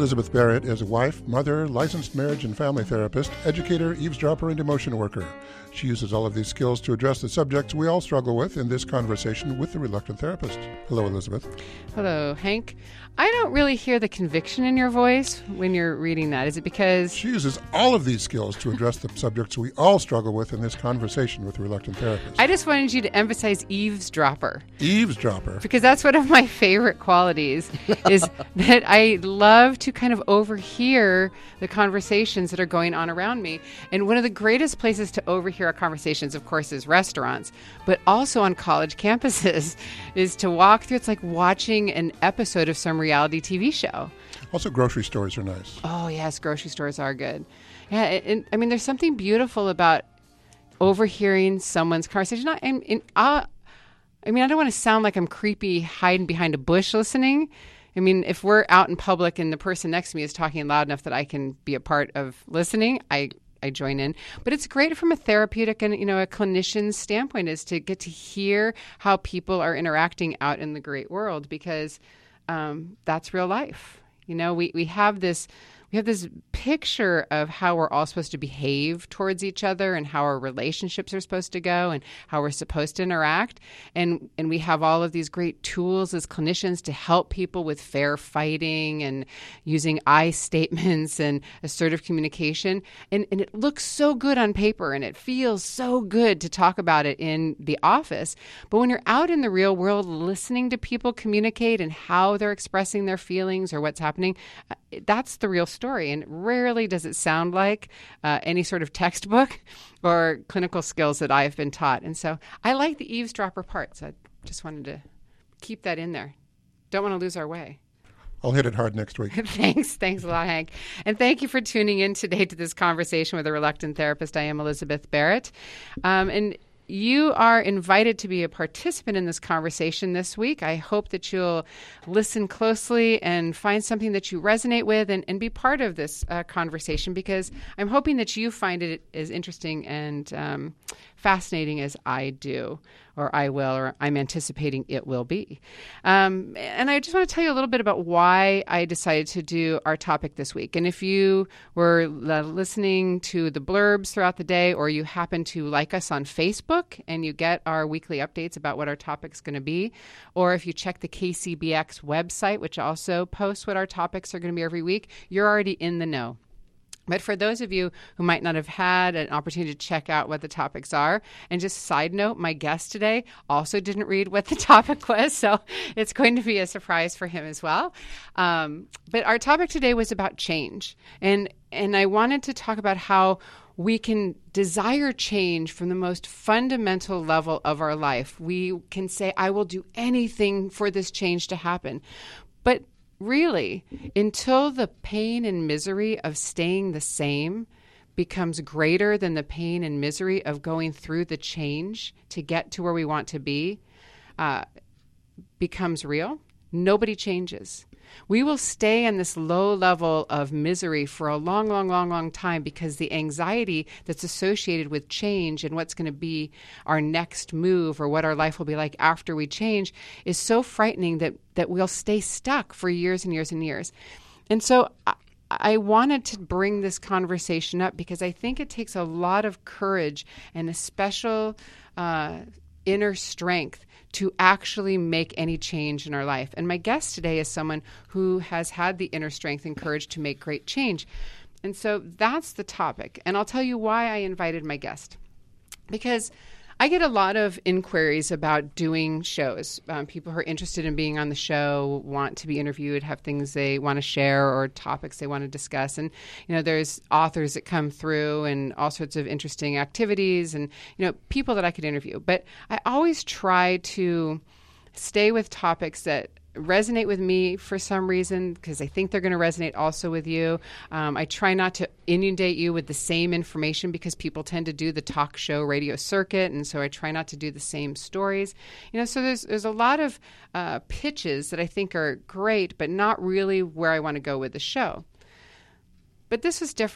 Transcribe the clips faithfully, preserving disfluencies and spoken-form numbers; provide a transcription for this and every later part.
Elizabeth Barrett is a wife, mother, licensed marriage and family therapist, educator, eavesdropper, and emotion worker. She uses all of these skills to address the subjects we all struggle with in this conversation with the Reluctant Therapist. Hello, Elizabeth. Hello, Hank. I don't really hear the conviction in your voice when you're reading that. Is it because... She uses all of these skills to address the subjects we all struggle with in this conversation with the Reluctant Therapist. I just wanted you to emphasize eavesdropper. Eavesdropper. Because that's one of my favorite qualities, is that I love to kind of overhear the conversations that are going on around me. And one of the greatest places to overhear our conversations, of course, is restaurants, but also on college campuses, is to walk through. It's like watching an episode of some reality T V show. Also, grocery stores are nice. Oh, yes, grocery stores are good. Yeah, and, I mean, there's something beautiful about overhearing someone's conversation. I, and, and I, I mean, I don't want to sound like I'm creepy hiding behind a bush listening. I mean, if we're out in public and the person next to me is talking loud enough that I can be a part of listening, I I join in. But it's great from a therapeutic and, you know, a clinician's standpoint, is to get to hear how people are interacting out in the great world, because um, that's real life. You know, we, we have this we have this picture of how we're all supposed to behave towards each other and how our relationships are supposed to go and how we're supposed to interact. And and we have all of these great tools as clinicians to help people with fair fighting and using I statements and assertive communication. And, and it looks so good on paper and it feels so good to talk about it in the office. But when you're out in the real world listening to people communicate and how they're expressing their feelings or what's happening, that's the real story. And rarely does it sound like uh, any sort of textbook or clinical skills that I have been taught. And so I like the eavesdropper part. So I just wanted to keep that in there. Don't want to lose our way. I'll hit it hard next week. Thanks. Thanks a lot, Hank. And thank you for tuning in today to this conversation with a Reluctant Therapist. I am Elizabeth Barrett. Um, and You are invited to be a participant in this conversation this week. I hope that you'll listen closely and find something that you resonate with and, and be part of this uh, conversation, because I'm hoping that you find it as interesting and um, fascinating as I do, or I will, or I'm anticipating it will be. Um, and I just want to tell you a little bit about why I decided to do our topic this week. And if you were uh, listening to the blurbs throughout the day, or you happen to like us on Facebook and you get our weekly updates about what our topic's going to be, or if you check the K C B X website, which also posts what our topics are going to be every week, you're already in the know. But for those of you who might not have had an opportunity to check out what the topics are, and just side note, my guest today also didn't read what the topic was, so it's going to be a surprise for him as well. Um, but our topic today was about change. And, and I wanted to talk about how we can desire change from the most fundamental level of our life. We can say, I will do anything for this change to happen. But really, until the pain and misery of staying the same becomes greater than the pain and misery of going through the change to get to where we want to be, uh, becomes real, nobody changes. We will stay in this low level of misery for a long, long, long, long time, because the anxiety that's associated with change and what's going to be our next move or what our life will be like after we change is so frightening that, that we'll stay stuck for years and years and years. And so I, I wanted to bring this conversation up because I think it takes a lot of courage and a special uh, inner strength to actually make any change in our life. And my guest today is someone who has had the inner strength and courage to make great change. And so that's the topic. And I'll tell you why I invited my guest. Because I get a lot of inquiries about doing shows. Um, people who are interested in being on the show, want to be interviewed, have things they want to share or topics they want to discuss. And, you know, there's authors that come through and all sorts of interesting activities and, you know, people that I could interview. But I always try to stay with topics that resonate with me for some reason, because I think they're going to resonate also with you. Um, I try not to inundate you with the same information, because people tend to do the talk show radio circuit, and so I try not to do the same stories. You know, so there's there's a lot of uh, pitches that I think are great, but not really where I want to go with the show. But this was different.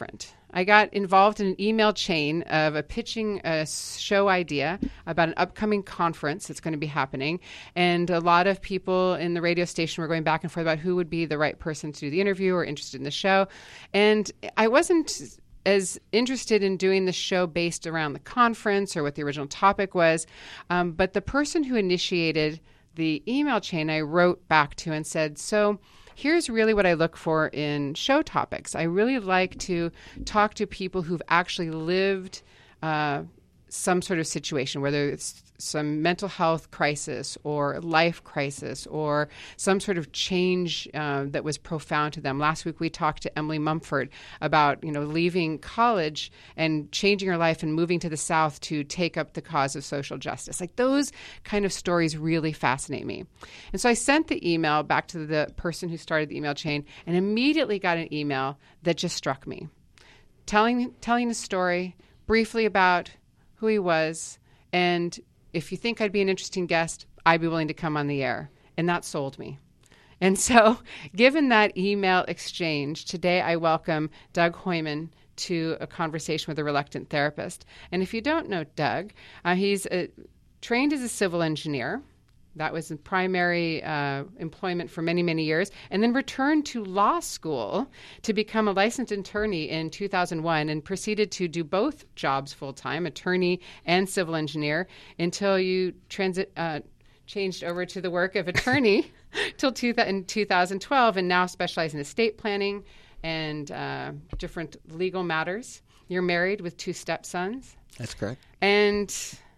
I got involved in an email chain of a pitching a show idea about an upcoming conference that's going to be happening. And a lot of people in the radio station were going back and forth about who would be the right person to do the interview or interested in the show. And I wasn't as interested in doing the show based around the conference or what the original topic was. Um, but the person who initiated the email chain, I wrote back to and said, so here's really what I look for in show topics. I really like to talk to people who've actually lived uh, some sort of situation, whether it's some mental health crisis or life crisis or some sort of change uh, that was profound to them. Last week we talked to Emily Mumford about, you know, leaving college and changing her life and moving to the South to take up the cause of social justice. Like those kind of stories really fascinate me. And so I sent the email back to the person who started the email chain and immediately got an email that just struck me, telling telling a story briefly about who he was, and if you think I'd be an interesting guest, I'd be willing to come on the air. And that sold me. And so given that email exchange, today I welcome Doug Hoyman to a conversation with a reluctant therapist. And if you don't know Doug, uh, he's uh, trained as a civil engineer. That was in primary uh, employment for many, many years, and then returned to law school to become a licensed attorney in two thousand one and proceeded to do both jobs full-time, attorney and civil engineer, until you transit, uh, changed over to the work of attorney till two, in two thousand twelve, and now specialize in estate planning and uh, different legal matters. You're married with two stepsons. That's correct. And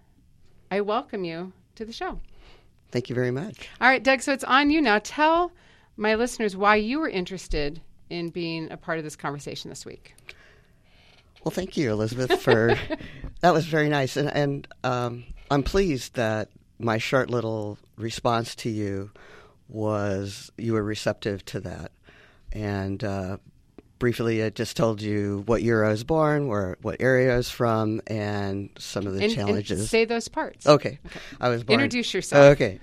I welcome you to the show. Thank you very much. All right, Doug, so it's on you now. Tell my listeners why you were interested in being a part of this conversation this week. Well, thank you, Elizabeth, for that was very nice. And, and um, I'm pleased that my short little response to you was you were receptive to that. And uh, briefly, it just told you what year I was born, where what area I was from, and some of the and, challenges. And say those parts. Okay. okay. I was born. Introduce yourself. Okay.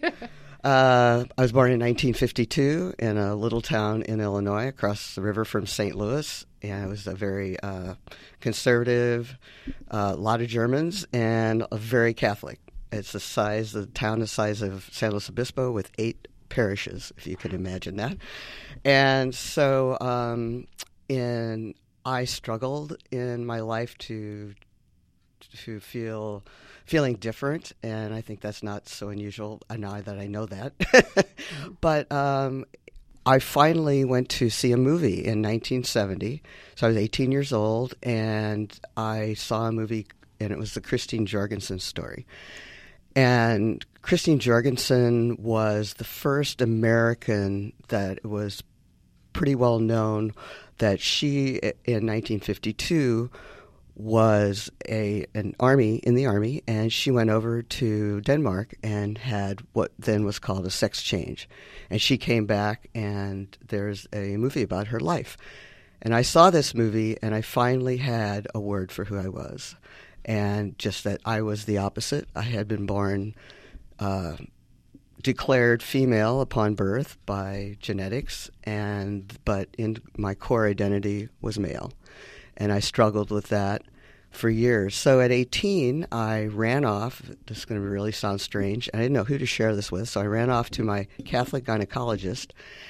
uh, I was born in nineteen fifty-two in a little town in Illinois across the river from Saint Louis. And it was a very uh, conservative, a uh, lot of Germans, and a very Catholic. It's the size, the town the size of San Luis Obispo with eight parishes, if you could imagine that. And so um, in, I struggled in my life to to feel feeling different, and I think that's not so unusual now that I know that. But um, I finally went to see a movie in nineteen seventy. So I was eighteen years old, and I saw a movie, and it was the Christine Jorgensen story. And Christine Jorgensen was the first American that was pretty well known that she, in nineteen fifty-two, was a an army in the army, and she went over to Denmark and had what then was called a sex change. And she came back, and there's a movie about her life. And I saw this movie, and I finally had a word for who I was. And just that I was the opposite. I had been born uh, declared female upon birth by genetics, and but in my core identity was male. And I struggled with that for years. So at eighteen, I ran off. This is going to really sound strange. I didn't know who to share this with, so I ran off to my Catholic gynecologist.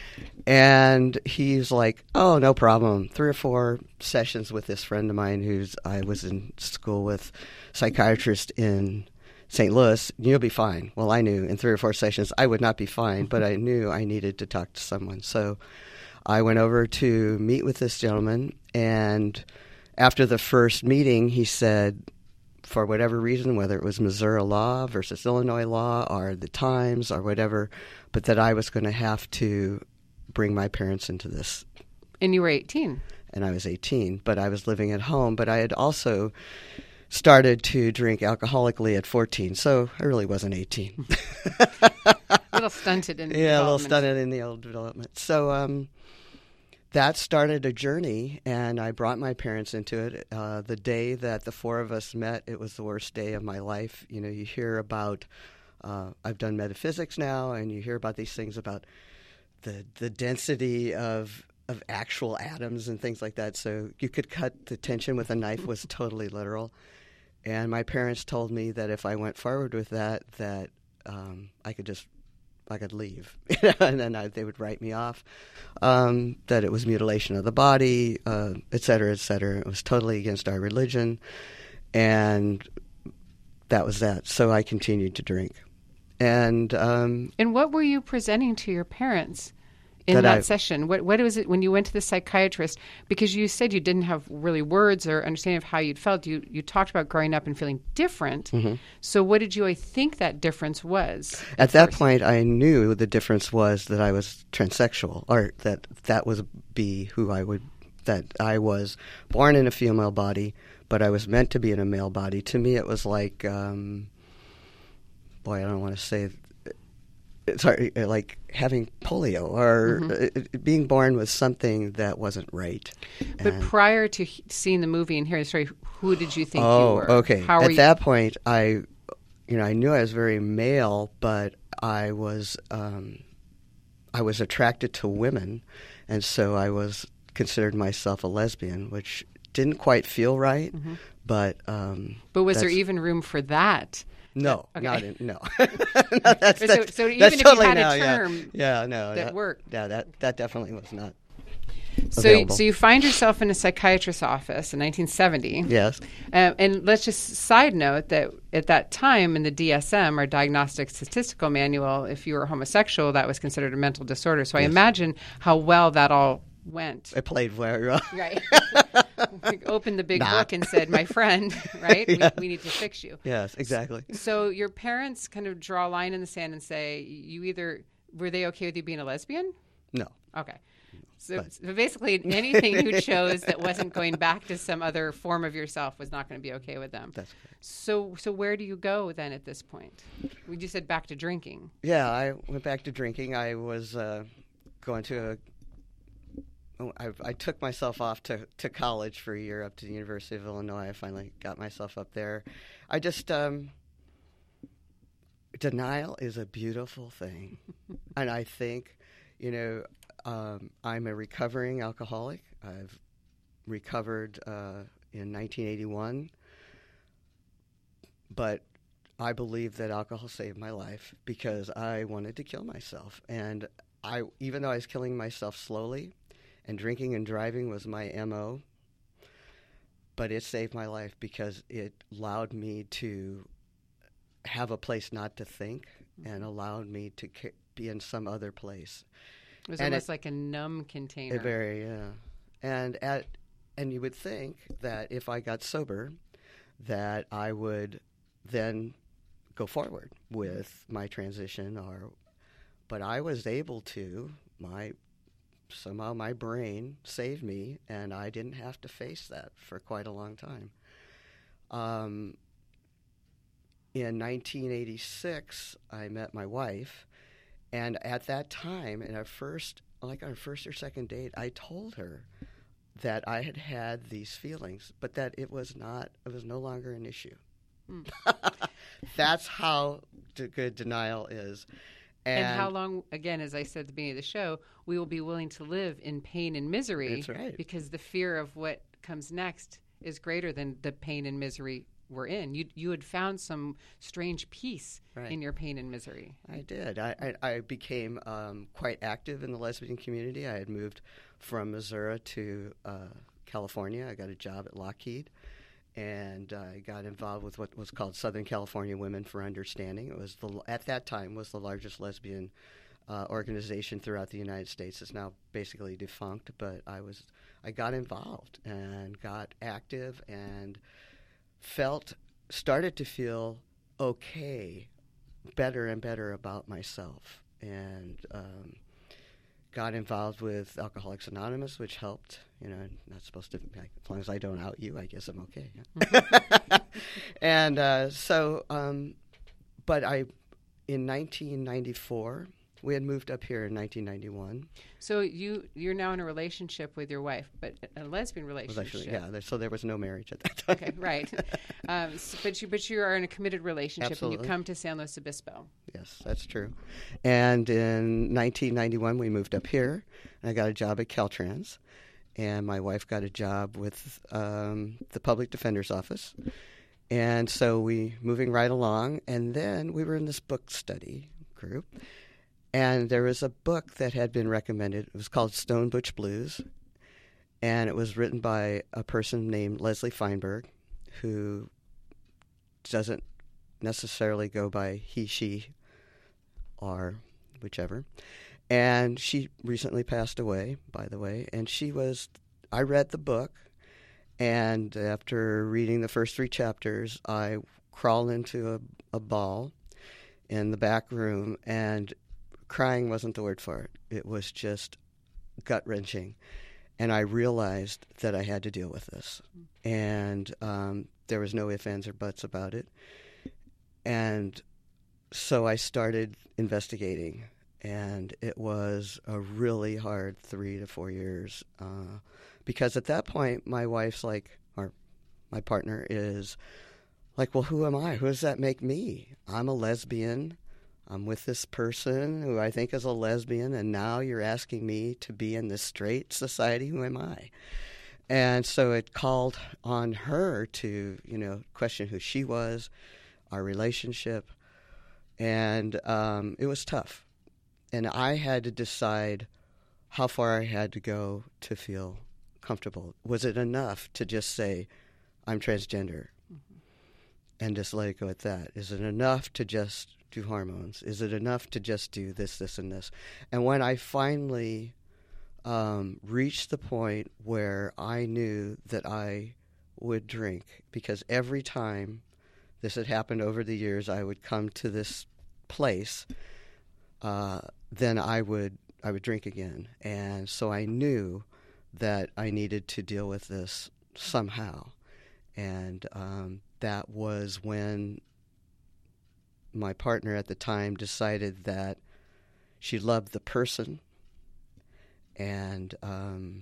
And he's like, oh, no problem. Three or four sessions with this friend of mine who's I was in school with, psychiatrist in Saint Louis, you'll be fine. Well, I knew in three or four sessions I would not be fine, but I knew I needed to talk to someone. So I went over to meet with this gentleman, and after the first meeting, he said, for whatever reason, whether it was Missouri law versus Illinois law or the times or whatever, but that I was going to have to bring my parents into this. And you were eighteen. And I was eighteen, but I was living at home. But I had also started to drink alcoholically at fourteen, so I really wasn't eighteen. A little stunted in yeah, development. a little stunted in the old development. So um, that started a journey, and I brought my parents into it. Uh, the day that the four of us met, it was the worst day of my life. You know, you hear about, uh, I've done metaphysics now, and you hear about these things about the the density of of actual atoms and things like that. So you could cut the tension with a knife was totally literal. And my parents told me that if I went forward with that, that um, I could just, I could leave. And then I, they would write me off, um, that it was mutilation of the body, uh, et cetera, et cetera. It was totally against our religion. And that was that. So I continued to drink. And um, and what were you presenting to your parents in that, that I, session? What what was it when you went to the psychiatrist? Because you said you didn't have really words or understanding of how you'd felt. You you talked about growing up and feeling different. Mm-hmm. So what did you I think that difference was? At, at that point, I knew the difference was that I was transsexual, or that that was be who I would, that I was born in a female body, but I was meant to be in a male body. To me, it was like... Um, Boy, I don't want to say, sorry, like having polio or mm-hmm. being born with something that wasn't right. But and prior to seeing the movie and hearing the story, who did you think oh, you were? okay. How At were that you? point, I, you know, I knew I was very male, but I was, um, I was attracted to women, and so I was considered myself a lesbian, which didn't quite feel right, mm-hmm. but. Um, but was there even room for that? No, okay. not in, no. no that's, so, that's, so even that's if totally you had no, a term yeah. Yeah, no, that that worked. Yeah, that, that definitely was not so, available. So you find yourself in a psychiatrist's office in nineteen seventy. Yes. Um, and let's just side note that at that time in the D S M, or Diagnostic Statistical Manual, if you were homosexual, that was considered a mental disorder. So yes. I imagine how well that all went. It played very well. Right. We opened the big Not. book and said, my friend, right, yeah. we, we need to fix you. Yes, exactly. So your parents kind of draw a line in the sand and say, you either, were they okay with you being a lesbian? No. Okay. So, so basically anything you chose that wasn't going back to some other form of yourself was not going to be okay with them. That's correct. So so where do you go then at this point? We just said back to drinking. Yeah, I went back to drinking. I was uh, going to a I, I took myself off to, to college for a year up to the University of Illinois. I finally got myself up there. I just, um, denial is a beautiful thing. And I think, you know, um, I'm a recovering alcoholic. I've recovered uh, in nineteen eighty-one. But I believe that alcohol saved my life because I wanted to kill myself. And I, even though I was killing myself slowly, and drinking and driving was my M O, but it saved my life because it allowed me to have a place not to think and allowed me to ca- be in some other place. It was and almost it, like a numb container. A very, yeah. And at and you would think that if I got sober, that I would then go forward with my transition, or, but I was able to. My Somehow my brain saved me, and I didn't have to face that for quite a long time. Um, in nineteen eighty-six, I met my wife, and at that time, in our first, like our first or second date, I told her that I had had these feelings, but that it was not, it was no longer an issue. Mm. That's how d- good denial is. And, and how long, again, as I said at the beginning of the show, we will be willing to live in pain and misery. That's right. Because the fear of what comes next is greater than the pain and misery we're in. You you had found some strange peace right. in your pain and misery. I did. I, I, I became um, quite active in the lesbian community. I had moved from Missouri to uh, California. I got a job at Lockheed. And I uh, got involved with what was called Southern California Women for Understanding. It was the at that time was the largest lesbian uh, organization throughout the United States. It's now basically defunct, but I was I got involved and got active and felt started to feel okay, better and better about myself, and um, got involved with Alcoholics Anonymous, which helped. You know, I'm not supposed to, as long as I don't out you, I guess I'm okay. Yeah. And uh, so, um, but I, in nineteen ninety-four, We had moved up here in nineteen ninety-one. So you, you're now in a relationship with your wife, but a lesbian relationship. Actually, yeah, there, so there was no marriage at that time. Okay, right. um, so, but, you, but you are in a committed relationship, Absolutely. and you come to San Luis Obispo. Yes, that's true. And in nineteen ninety-one, we moved up here, and I got a job at Caltrans, and my wife got a job with um, the Public Defender's Office. And so we moving right along, and then we were in this book study group, and there was a book that had been recommended. It was called Stone Butch Blues, and it was written by a person named Leslie Feinberg, who doesn't necessarily go by he, she, or whichever. And she recently passed away, by the way, and she was, I read the book, and after reading the first three chapters, I crawled into a, a ball in the back room, and crying wasn't the word for it. It was just gut-wrenching. And I realized that I had to deal with this. And um, there was no ifs, ands, or buts about it. And so I started investigating. And it was a really hard three to four years. Uh, because at that point, my wife's like, or my partner is like, well, who am I? Who does that make me? I'm a lesbian. I'm with this person who I think is a lesbian, and now you're asking me to be in this straight society. Who am I? And so it called on her to, you know, question who she was, our relationship, and um, it was tough. And I had to decide how far I had to go to feel comfortable. Was it enough to just say, I'm transgender, mm-hmm. and just let it go at that? Is it enough to just do hormones? Is it enough to just do this, this, and this? And when I finally um, reached the point where I knew that I would drink, because every time this had happened over the years, I would come to this place, uh, then I would I would drink again. And so I knew that I needed to deal with this somehow. And um, that was when my partner at the time decided that she loved the person, and um,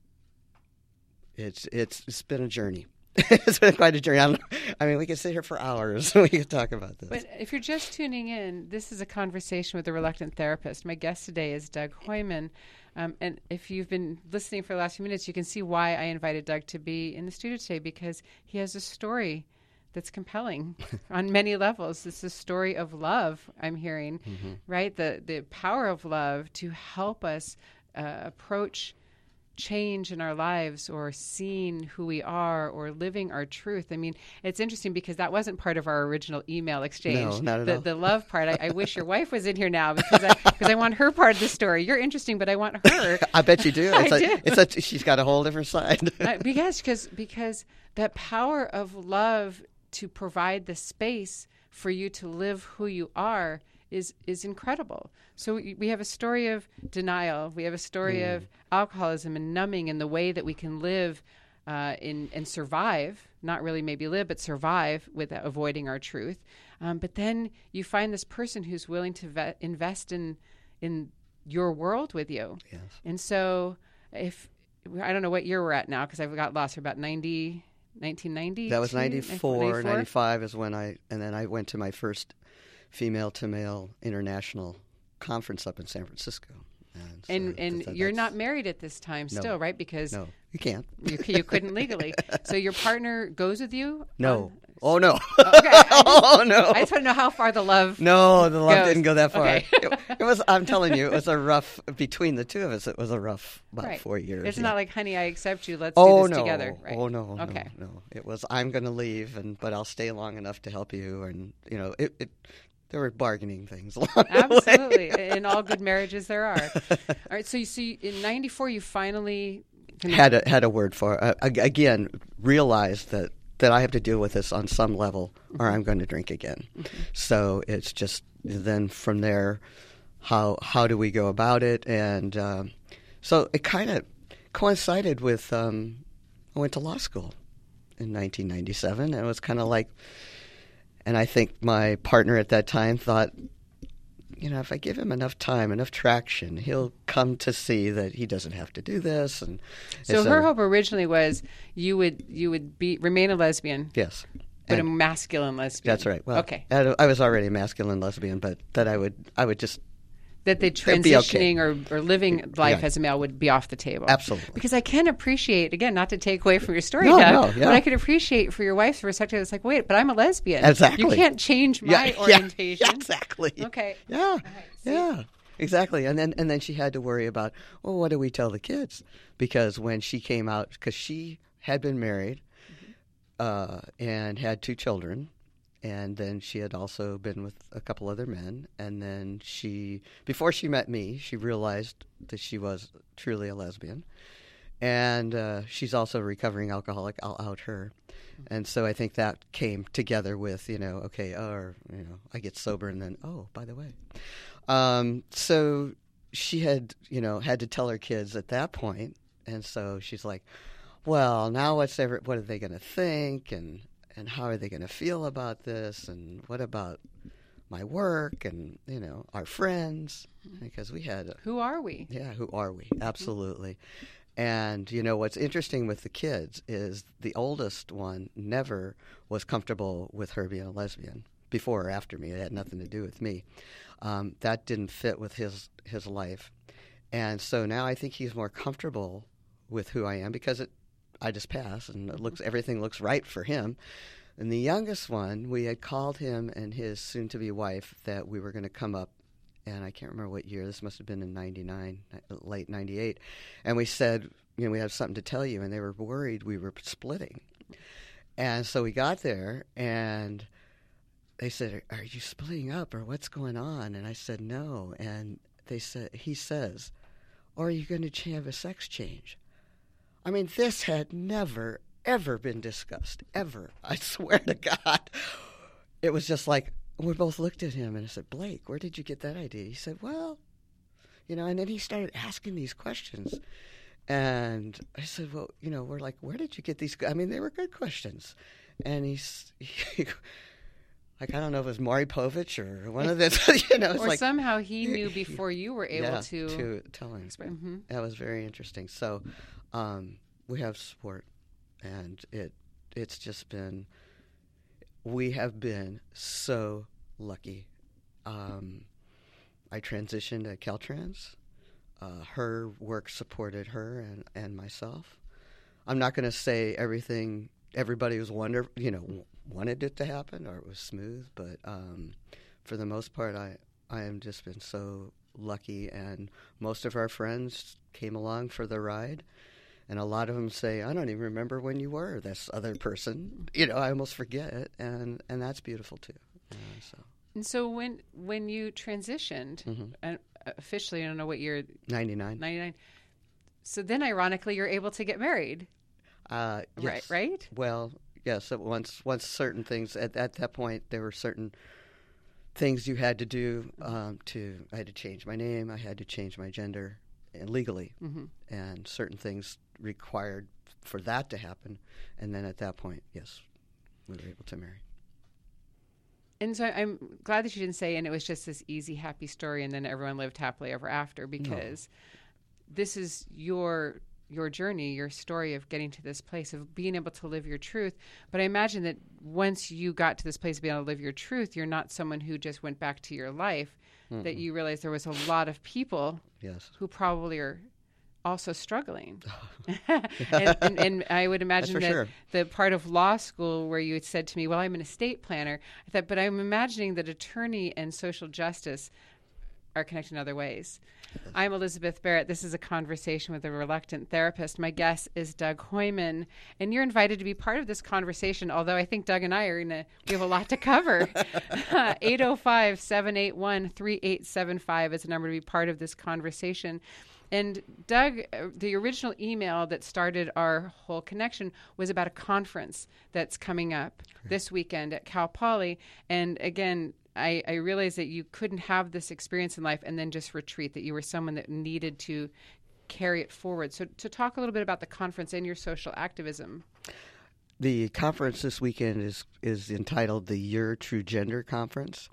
it's it's it's been a journey. It's been quite a journey. I, don't know. I mean, we could sit here for hours. We could talk about this. But if you're just tuning in, this is a conversation with a reluctant therapist. My guest today is Doug Hoyman. Um, and if you've been listening for the last few minutes, you can see why I invited Doug to be in the studio today, because he has a story that's compelling on many levels. It's a story of love, I'm hearing, mm-hmm. right? The the power of love to help us uh, approach change in our lives, or seeing who we are, or living our truth. I mean, it's interesting because that wasn't part of our original email exchange. No, not at the, all. The love part. I, I wish your wife was in here now, because I, because I want her part of the story. You're interesting, but I want her. I bet you do. It's I a, do. It's a, she's got a whole different side. uh, because, because, because that power of love to provide the space for you to live who you are is is incredible. So we, we have a story of denial. We have a story mm. of alcoholism and numbing, and the way that we can live uh, in and survive, not really maybe live, but survive without avoiding our truth. Um, but then you find this person who's willing to ve- invest in in your world with you. Yes. And so if, I don't know what year we're at now, because I've got lost, we're about ninety, nineteen ninety? That was ninety-four, ninety-five is when I, and then I went to my first female-to-male international conference up in San Francisco. And, so and, and that, you're not married at this time no, still, right? Because no, you can't. you, you couldn't legally. So your partner goes with you? No. On, oh, no. Oh, okay. Just, oh, no. I just want to know how far the love No, the love goes. didn't go that far. Okay. it, it was, I'm telling you, it was a rough, between the two of us, it was a rough about right. four years. It's yeah. not like, honey, I accept you. Let's oh, do this no. together. Right. Oh, no. Okay. No, no. It was, I'm going to leave, and but I'll stay long enough to help you. And, you know, it, it there were bargaining things along Absolutely. the way. In all good marriages, there are. All right. So you see, in ninety-four, you finally had a had a word for uh, again. Realized that that I have to deal with this on some level, mm-hmm. or I'm going to drink again. Mm-hmm. So it's just then from there, how how do we go about it? And um, so it kind of coincided with um, I went to law school in nineteen ninety-seven, and it was kind of like. And I think my partner at that time thought you know, if I give him enough time, enough traction, he'll come to see that he doesn't have to do this. And so her a, hope originally was you would you would be remain a lesbian. Yes. But and a masculine lesbian. That's right. Well, okay. I, I was already a masculine lesbian, but that I would I would just that the transitioning okay. or, or living life yeah. as a male would be off the table. Absolutely. Because I can appreciate, again, not to take away from your story, no, Doug, no, yeah. but I could appreciate for your wife's perspective, it's like, wait, but I'm a lesbian. Exactly. You can't change my yeah, orientation. Yeah, exactly. Okay. Yeah, right, yeah, exactly. And then and then she had to worry about, well, what do we tell the kids? Because when she came out, because she had been married mm-hmm. uh, and had two children, and then she had also been with a couple other men. And then she, before she met me, she realized that she was truly a lesbian. And uh, she's also a recovering alcoholic. I'll out her. And so I think that came together with, you know, okay, or, you know, I get sober and then, oh, by the way. Um, so she had, you know, had to tell her kids at that point. And so she's like, well, now what's ever, what are they going to think? And And how are they going to feel about this? And what about my work and, you know, our friends? Because we had... A, who are we? Yeah, who are we? Absolutely. And, you know, what's interesting with the kids is the oldest one never was comfortable with her being a lesbian before or after me. It had nothing to do with me. Um, that didn't fit with his, his life. And so now I think he's more comfortable with who I am because it I just passed, and it looks everything looks right for him. And the youngest one, we had called him and his soon-to-be wife that we were going to come up, and I can't remember what year. This must have been in ninety-nine, late ninety-eight. And we said, you know, we have something to tell you, and they were worried we were splitting. And so we got there, and they said, are you splitting up, or what's going on? And I said, no. And they said, he says, or are you going to have a sex change? I mean, this had never, ever been discussed, ever. I swear to God. It was just like, we both looked at him and I said, Blake, where did you get that idea? He said, well, you know, and then he started asking these questions. And I said, well, you know, we're like, where did you get these? I mean, they were good questions. And he's, he, like, I don't know if it was Maury Povich or one of the, you know. It's or like, somehow he knew before you were able yeah, to. to tell him. Mm-hmm. That was very interesting. So um, we have support, and it it's just been, we have been so lucky. Um, I transitioned at Caltrans. Uh, her work supported her and, and myself. I'm not going to say everything, everybody was wonder, you know, wanted it to happen or it was smooth, but um, for the most part, I, I have just been so lucky, and most of our friends came along for the ride, and a lot of them say, I don't even remember when you were this other person. You know, I almost forget it, and, and that's beautiful too. You know, so. And so when when you transitioned, mm-hmm. and officially, I don't know what year. ninety-nine. ninety-nine. So then, ironically, you're able to get married. Uh, yes. Right, right? Well, yes. Yeah, so once, once certain things, at, at that point, there were certain things you had to do um, to, I had to change my name, I had to change my gender and legally, mm-hmm. and certain things required for that to happen. And then at that point, yes, we were able to marry. And so I'm glad that you didn't say, and it was just this easy, happy story, and then everyone lived happily ever after, because no. this is your your journey, your story of getting to this place of being able to live your truth. But I imagine that once you got to this place of being able to live your truth, you're not someone who just went back to your life, mm-mm. that you realized there was a lot of people yes. who probably are also struggling. and, and, and I would imagine that sure. the part of law school where you had said to me, well, I'm an estate planner, I thought, but I'm imagining that attorney and social justice are connected in other ways. Yes. I'm Elizabeth Barrett. This is a conversation with a reluctant therapist. My guest is Doug Hoyman, and you're invited to be part of this conversation, although I think Doug and I are in a, we have a lot to cover. eight oh five, seven eight one, three eight seven five is the number to be part of this conversation. And Doug, the original email that started our whole connection was about a conference that's coming up okay. this weekend at Cal Poly. And again, I, I realized that you couldn't have this experience in life and then just retreat, that you were someone that needed to carry it forward. So to talk a little bit about the conference and your social activism. The conference this weekend is, is entitled the Your True Gender Conference.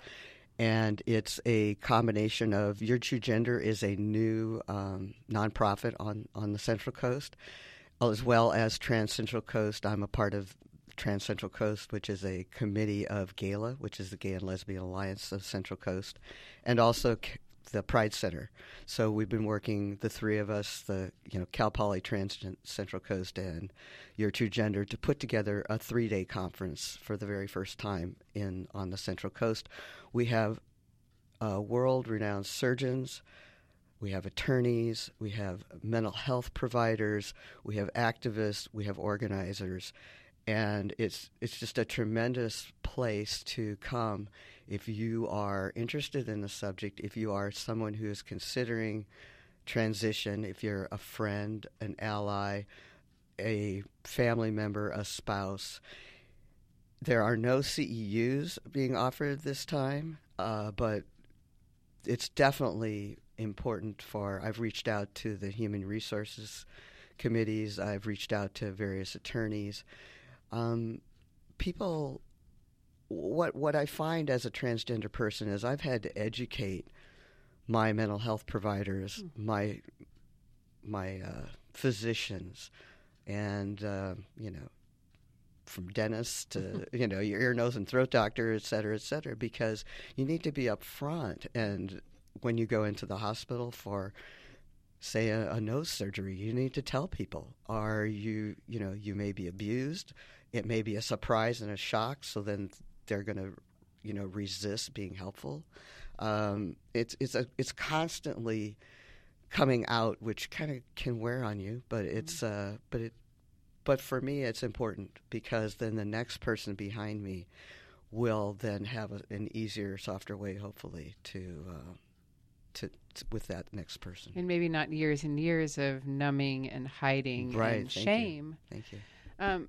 And it's a combination of Your True Gender is a new um, nonprofit on, on the Central Coast, as well as Trans Central Coast. I'm a part of Trans Central Coast, which is a committee of GALA, which is the Gay and Lesbian Alliance of Central Coast, and also the Pride Center. So we've been working, the three of us, the you know Cal Poly Trans Central Coast and Your True Gender, to put together a three-day conference for the very first time in on the Central Coast. We have uh, world-renowned surgeons. We have attorneys, we have mental health providers, we have activists, we have organizers, and it's it's just a tremendous place to come if you are interested in the subject, if you are someone who is considering transition, if you're a friend, an ally, a family member, a spouse. There are no C E Us being offered this time, uh, but it's definitely important for, I've reached out to the human resources committees, I've reached out to various attorneys. Um, people, what what I find as a transgender person is I've had to educate my mental health providers, mm. my my uh, physicians, and uh, you know, from dentists to you know your ear, nose, and throat doctor, et cetera, et cetera, because you need to be upfront. And when you go into the hospital for, say, a, a nose surgery, you need to tell people, are you, you know, you may be abused. It may be a surprise and a shock, so then they're going to, you know, resist being helpful. Um, it's it's a it's constantly coming out, which kind of can wear on you, but it's uh, but it but for me it's important, because then the next person behind me will then have a, an easier, softer way, hopefully, to. Uh, To, to with that next person. And maybe not years and years of numbing and hiding right, and thank shame. You. Thank you. Um,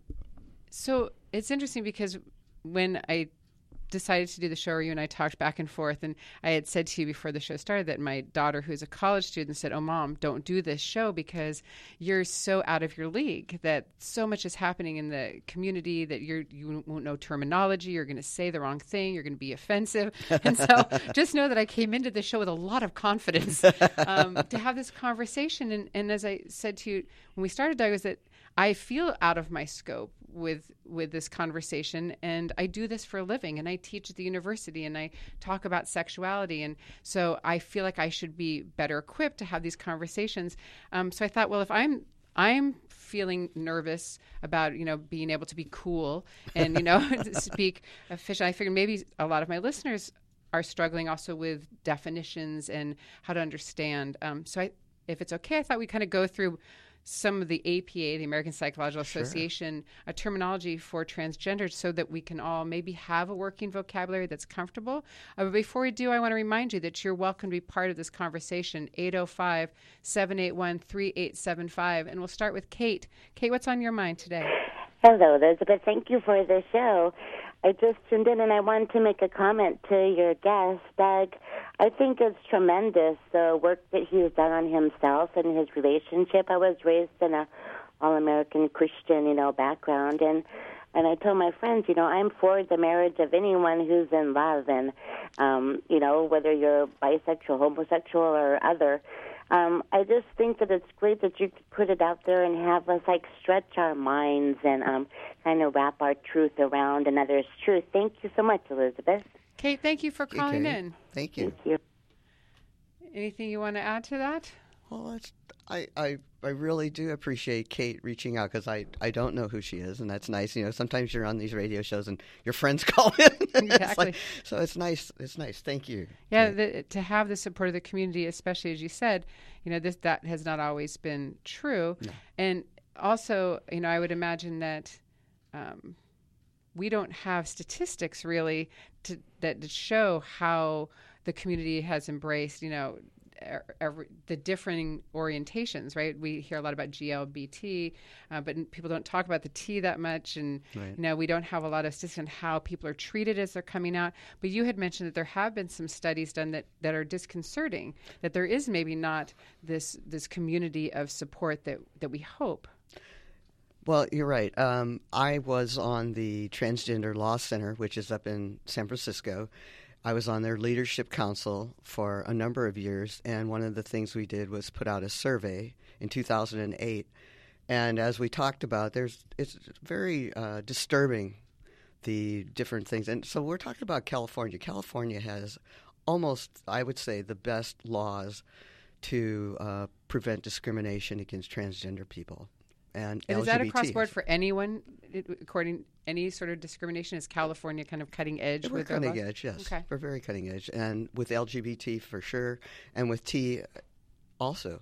so it's interesting because when I decided to do the show, or you and I talked back and forth, and I had said to you before the show started that my daughter, who's a college student, said, "Oh, Mom, don't do this show because you're so out of your league, that so much is happening in the community that you're, you won't know terminology, you're going to say the wrong thing, you're going to be offensive." And so just know that I came into the show with a lot of confidence um, to have this conversation. And, and as I said to you when we started, Doug, is that I feel out of my scope with with this conversation, and I do this for a living, and I teach at the university, and I talk about sexuality, and so I feel like I should be better equipped to have these conversations. Um, so I thought, well, if I'm I'm feeling nervous about, you know, being able to be cool and, you know, speak efficient, I figured maybe a lot of my listeners are struggling also with definitions and how to understand. Um, so I, if it's okay, I thought we'd kind of go through some of the A P A, the American Psychological Association, sure. a terminology for transgender, so that we can all maybe have a working vocabulary that's comfortable. Uh, but before we do, I want to remind you that you're welcome to be part of this conversation, eight oh five, seven eight one, three eight seven five. And we'll start with Kate. Kate, what's on your mind today? Hello, Elizabeth. Thank you for the show. I just tuned in, and I wanted to make a comment to your guest, Doug. I think it's tremendous, the work that he's done on himself and his relationship. I was raised in a all-American Christian, you know, background, and and I told my friends, you know, I'm for the marriage of anyone who's in love, and, um, you know, whether you're bisexual, homosexual, or other. Um, I just think that it's great that you could put it out there and have us, like, stretch our minds and um, kind of wrap our truth around another's truth. Thank you so much, Elizabeth. Kate, thank you for calling okay. in. Thank you. Thank you. Anything you want to add to that? Well, it's, I, I I really do appreciate Kate reaching out, because I, I don't know who she is, and that's nice. You know, sometimes you're on these radio shows and your friends call in. Exactly. It's like, so it's nice. It's nice. Thank you. Yeah, the, to have the support of the community, especially as you said, you know, this that has not always been true. No. And also, you know, I would imagine that um, we don't have statistics really to, that to show how the community has embraced, you know, Every, the differing orientations, right? We hear a lot about G L B T, uh, but people don't talk about the T that much. And, right. you know, we don't have a lot of statistics on how people are treated as they're coming out. But you had mentioned that there have been some studies done that, that are disconcerting, that there is maybe not this this community of support that, that we hope. Well, you're right. Um, I was on the Transgender Law Center, which is up in San Francisco. I was on their leadership council for a number of years, and one of the things we did was put out a survey in two thousand eight. And as we talked about, there's it's very uh, disturbing, the different things. And so we're talking about California. California has almost, I would say, the best laws to uh, prevent discrimination against transgender people. And, and is L G B T. that across board for anyone, it, according any sort of discrimination? Is California kind of cutting edge? We're with their cutting laws? edge, yes. Okay. We're very cutting edge. And with L G B T for sure, and with T also.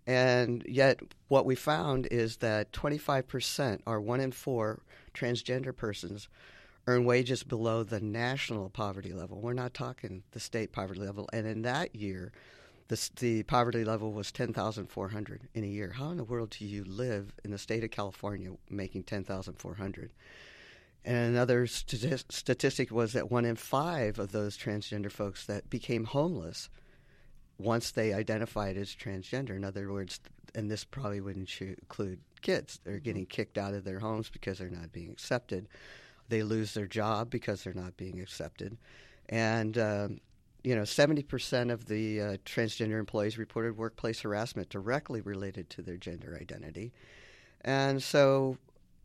And yet what we found is that twenty-five percent, or one in four transgender persons, earn wages below the national poverty level. We're not talking the state poverty level. And in that year, the, the poverty level was ten thousand four hundred dollars in a year. How in the world do you live in the state of California making ten thousand four hundred dollars? And another stati- statistic was that one in five of those transgender folks that became homeless once they identified as transgender. In other words, and this probably wouldn't include kids. They're getting kicked out of their homes because they're not being accepted. They lose their job because they're not being accepted. And, um, you know, seventy percent of the uh, transgender employees reported workplace harassment directly related to their gender identity. And so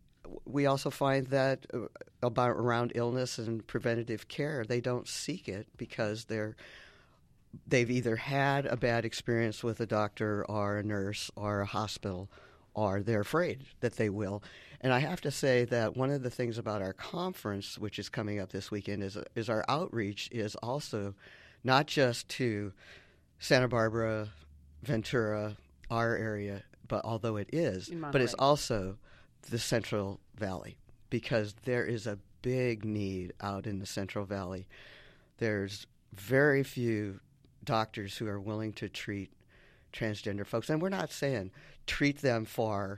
we also find that uh, about around illness and preventative care, they don't seek it because they're they've either had a bad experience with a doctor or a nurse or a hospital, or they're afraid that they will. And I have to say that one of the things about our conference, which is coming up this weekend, is is our outreach is also not just to Santa Barbara, Ventura, our area, but although it is, but it's also the Central Valley, because there is a big need out in the Central Valley. There's very few doctors who are willing to treat transgender folks. And we're not saying treat them for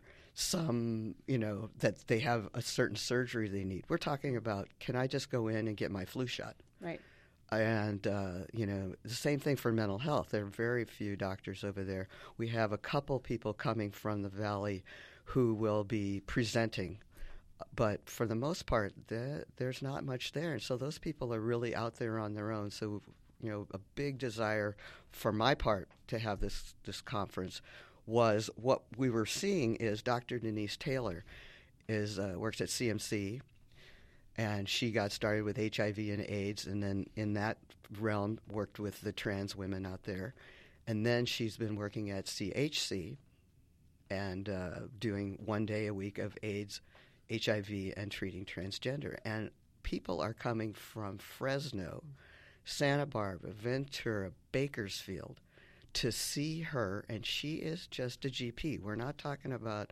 some, you know, that they have a certain surgery they need. We're talking about, can I just go in and get my flu shot? Right. And, uh, you know, the same thing for mental health. There are very few doctors over there. We have a couple people coming from the Valley who will be presenting. But for the most part, the, there's not much there. And so those people are really out there on their own. So, you know, a big desire for my part to have this, this conference was what we were seeing is Doctor Denise Taylor is uh, works at C M C, and she got started with H I V and AIDS, and then in that realm worked with the trans women out there. And then she's been working at C H C and uh, doing one day a week of AIDS, H I V, and treating transgender. And people are coming from Fresno, Santa Barbara, Ventura, Bakersfield to see her, and she is just a G P. We're not talking about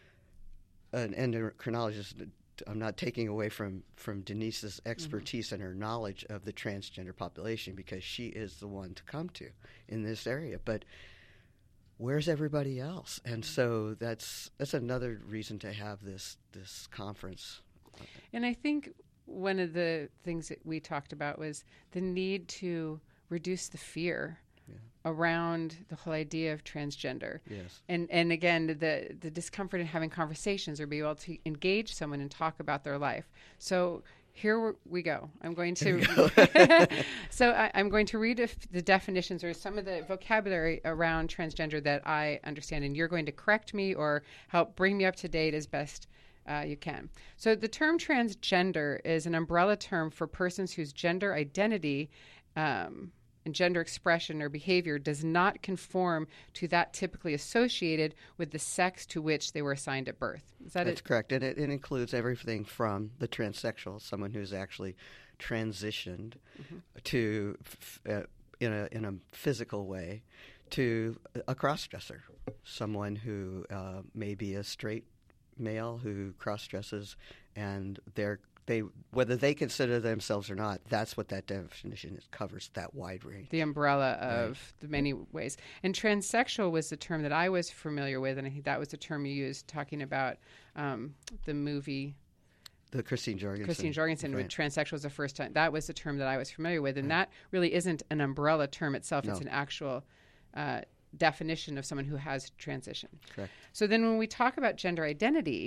an endocrinologist. I'm not taking away from, from Denise's expertise mm-hmm. and her knowledge of the transgender population, because she is the one to come to in this area. But where's everybody else? And so that's that's another reason to have this this conference. And I think one of the things that we talked about was the need to reduce the fear yeah. around the whole idea of transgender. Yes. And and again, the the discomfort in having conversations or be able to engage someone and talk about their life. So here we go. I'm going to so I, I'm going to read if the definitions or some of the vocabulary around transgender that I understand, and you're going to correct me or help bring me up to date as best Uh, you can. So the term transgender is an umbrella term for persons whose gender identity um, and gender expression or behavior does not conform to that typically associated with the sex to which they were assigned at birth. Is that That's it? correct. And it, it includes everything from the transsexual, someone who's actually transitioned mm-hmm. to f- uh, in a in a physical way, to a cross-dresser, someone who uh, may be a straight male who cross-dresses, and they're they whether they consider themselves or not, that's what that definition is, covers, that wide range. The umbrella of right. the many ways. And transsexual was the term that I was familiar with, and I think that was the term you used talking about um, the movie. The Christine Jorgensen. Christine Jorgensen, right. transsexual was the first time. That was the term that I was familiar with, and right. that really isn't an umbrella term itself. No. It's an actual uh, definition of someone who has transitioned. Correct. So then when we talk about gender identity,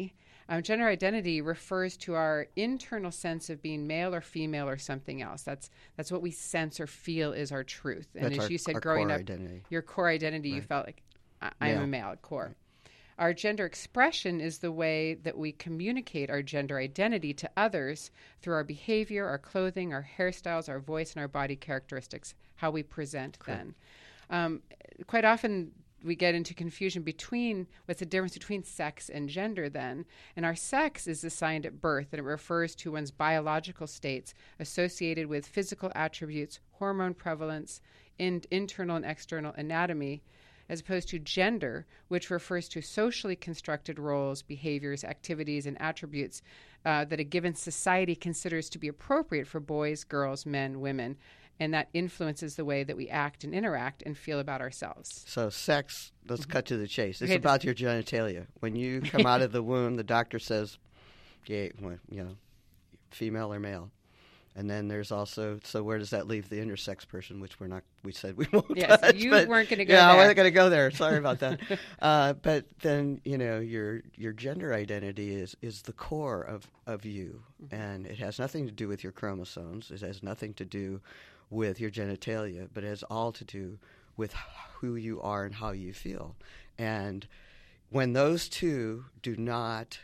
Um, gender identity refers to our internal sense of being male or female or something else. That's that's what we sense or feel is our truth. And That's as our, you said, our growing core up, identity. your core identity, Right. you felt like I- I'm Male. a male at core. Right. Our gender expression is the way that we communicate our gender identity to others through our behavior, our clothing, our hairstyles, our voice, and our body characteristics, how we present Correct. then. Um, quite often we get into confusion between what's the difference between sex and gender then. And our sex is assigned at birth, and it refers to one's biological states associated with physical attributes, hormone prevalence, in internal and external anatomy, as opposed to gender, which refers to socially constructed roles, behaviors, activities, and attributes uh, that a given society considers to be appropriate for boys, girls, men, women, and that influences the way that we act and interact and feel about ourselves. So sex, let's Mm-hmm. cut to the chase. It's Okay, about your genitalia. When you come out of the womb, the doctor says, yeah, well, you know, female or male. And then there's also, so where does that leave the intersex person, which we're not, we said we won't Yes, touch. you but- weren't going to go yeah, there. I wasn't going to go there. Sorry about that. uh, but then, you know, your your gender identity is, is the core of, of you. Mm-hmm. And it has nothing to do with your chromosomes. It has nothing to do with your genitalia, but it has all to do with who you are and how you feel. And when those two do not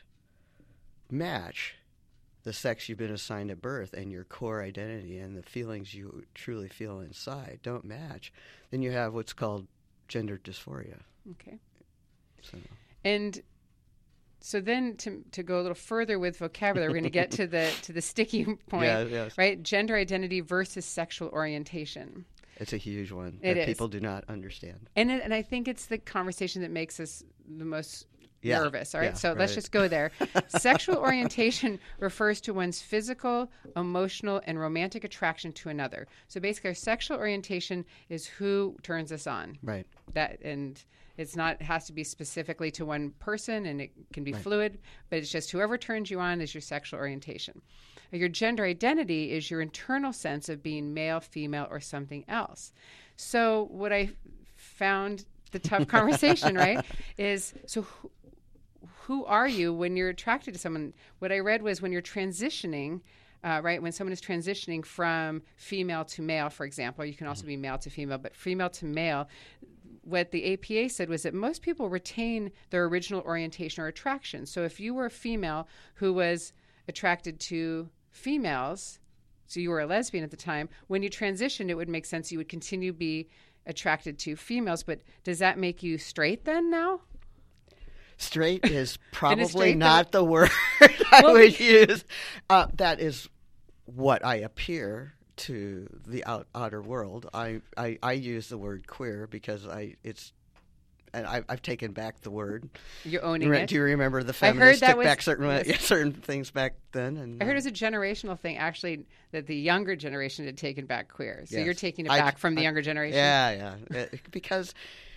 match, the sex you've been assigned at birth and your core identity and the feelings you truly feel inside don't match, then you have what's called gender dysphoria. Okay. So, And so then to to go a little further with vocabulary, we're going to get to the to the sticky point, yeah, yes. right? Gender identity versus sexual orientation. It's a huge one It that is. people do not understand. And it, and I think it's the conversation that makes us the most Yeah, nervous. All right, yeah, so let's right. just go there. Sexual orientation refers to one's physical, emotional, and romantic attraction to another. So basically, our sexual orientation is who turns us on. Right. That and it's not it has to be specifically to one person, and it can be Right. fluid. But it's just whoever turns you on is your sexual orientation. Your gender identity is your internal sense of being male, female, or something else. So what I found the tough conversation, right, is so who, who are you when you're attracted to someone? What I read was when you're transitioning, uh, right, when someone is transitioning from female to male, for example, you can also be male to female, but female to male, what the A P A said was that most people retain their original orientation or attraction. So if you were a female who was attracted to females, so you were a lesbian at the time, when you transitioned, it would make sense you would continue to be attracted to females. But does that make you straight then now? Straight is probably straight not the word I Well, would use. Uh, that is what I appear to the out, outer world. I, I, I use the word queer because I it's and I, I've taken back the word. You're owning Re- it. Do you remember the I heard feminists that took was- back certain yes. certain things back then? And I heard it was a generational thing, actually, that the younger generation had taken back queer. So Yes. you're taking it I- back from the I- younger generation. Yeah, yeah. It- because